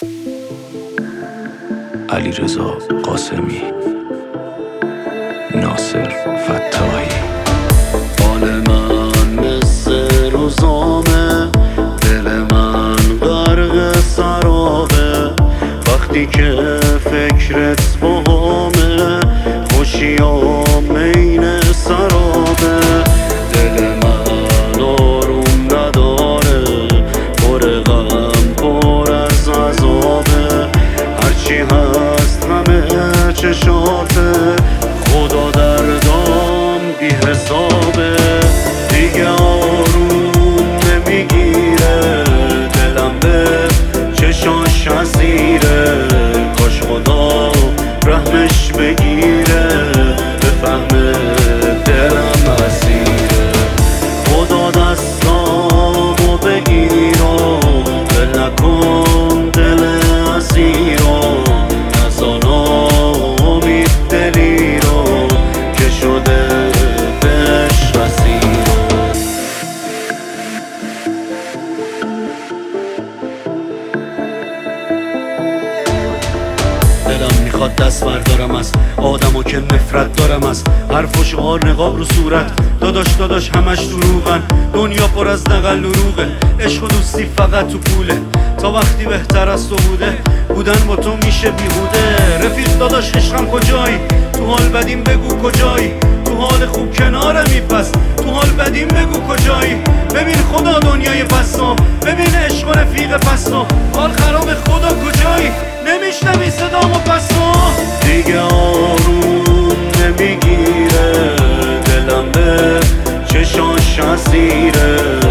علیرضا قاسمی، ناصر فتاحی. حال من مثل روزامه، دل من غرق سرابه. وقتی که فکرت باهامه، خوشیام عین سرابه. دل من آروم نداره، پر غم پر از عذابه. هرچی هست همه چشاته، خدا دردام بی حسابه. دیگه آروم نمیگیره، دلم به چشاش اسیره. کاش خدا رحمش بگیره، بفهمه دلم اسیره. خدا دستامو بگیر و دل نکن دل اسیر رو. نزان امید دلی رو که شده بهش اسیر رو. دلم میخواد دست بردارم از آدمو که نفرت دارم از حرف و شعار، نقاب رو صورت. داداش همش دروغن، دنیا پر از نقل دروغه. عشق و دوستی فقط تو پوله، تا وقتی بهتر از تو بودن با تو میشه بیهوده. رفیق داداش عشقم کجایی؟ تو حال بدیم بگو کجایی؟ تو حال خوب کنارمی پس تو حال بدیم بگو کجایی؟ ببین خدا دنیای پستا، ببین عشق و رفیق پستا. حال خراب خدا کجایی؟ نمیشنوی صدامو پستا. دیگه آروم نمیگیره، دلم به چشاش اسیره.